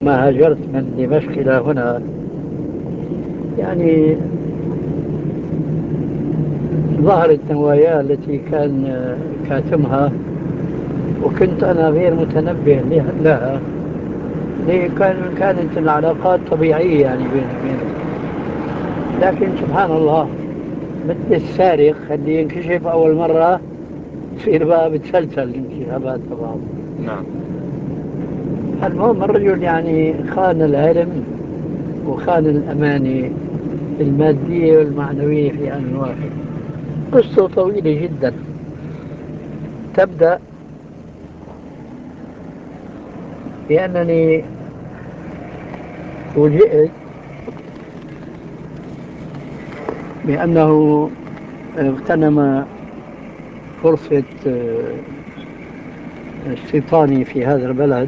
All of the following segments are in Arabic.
ما هاجرت من دمشق إلى هنا، يعني ظهرت نوايا التي كان كاتمها، وكنت أنا غير متنبه لها. كانت العلاقات طبيعية يعني بيني وبينه، لكن سبحان الله مثل السارق اللي ينكشف أول مرة تصير بقى بتسلسل الانكشافات تبعه. نعم. المهم الرجل يعني خان العلم وخان الأماني المادية والمعنوية في آن واحد. قصة طويلة جدا تبدأ بأنني فوجئت بأنه اغتنم فرصة استيطاني في هذا البلد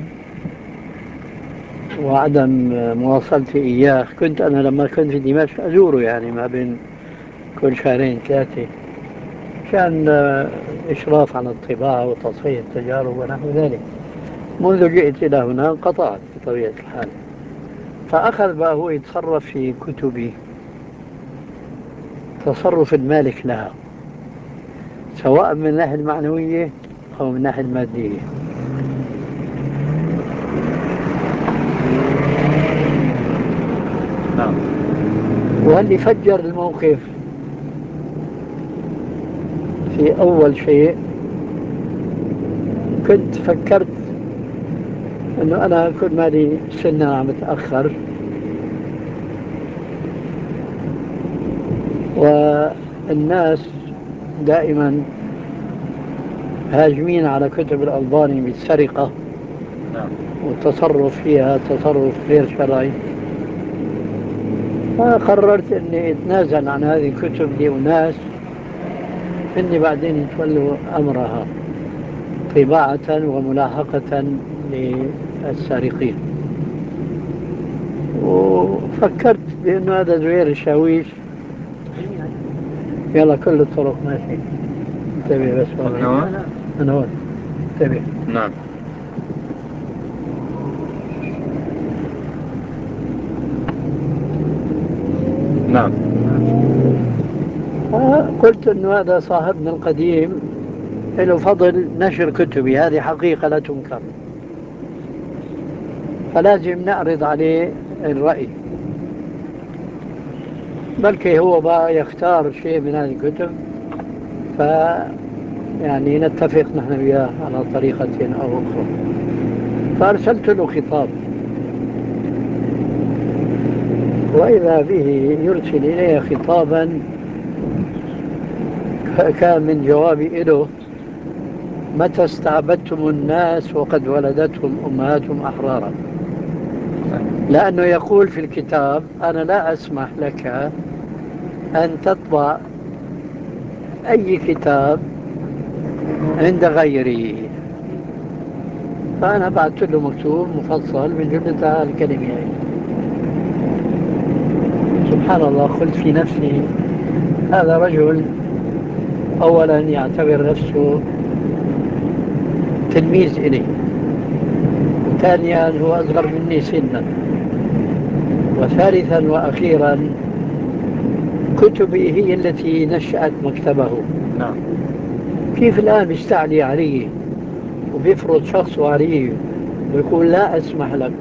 وعدم مواصلتي إياه. كنت أنا لما كنت في دمشق أزوره يعني ما بين كل شهرين ثلاثة، كان إشراف على الطباعة وتصحيح التجارب ونحو ذلك. منذ جئت إلى هنا انقطعت بطبيعة الحال، فأخذ بقى هو يتصرف في كتبي تصرف المالك لها، سواء من الناحية المعنوية أو من الناحية المادية. نعم. واللي فجر الموقف في أول شيء، كنت فكرت أنه أنا كل مالي سنة عم بتأخر، والناس دائما هاجمين على كتب الألباني بالسرقة نعم. والتصرف فيها تصرف غير شرعي. فقررت أني أتنازل عن هذه الكتب لأناس إني بعدين يتولوا أمرها طباعة وملاحقة للسارقين. وفكرت بأنه هذا زوير الشاويش. يلا كل الطرق ماشي، انتبه بس هون. أنا هون؟ أنا هون، انتبه. نعم. نعم. قلت أنه هذا صاحبنا القديم له فضل نشر كتبي، هذه حقيقة لا تنكر، فلازم نعرض عليه الرأي. بلكي هو بقى يختار شيء من هذه الكتب، ف يعني نتفق نحن وياه على طريقة أو أخرى. فأرسلت له خطاب، وإذا به يرسل إلي خطابا كان من جوابي له: متى استعبدتم الناس وقد ولدتهم أمهاتهم أحرارا؟ لأنه يقول في الكتاب: أنا لا أسمح لك أن تطبع أي كتاب عند غيري. فأنا بعثت له مكتوب مفصل بجملة الكلمة هي. سبحان الله، قلت في نفسي: هذا رجل أولا يعتبر نفسه تلميذ إلي، وثانيا هو أصغر مني سنا، وثالثا وأخيرا كتبي هي التي نشأت مكتبه. نعم. كيف الآن بيستعلي علي وبيفرض شخصه علي ويقول لا أسمح لك؟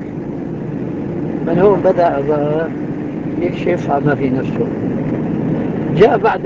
من هون بدأ بقى يكشف عما في نفسه. جاء بعد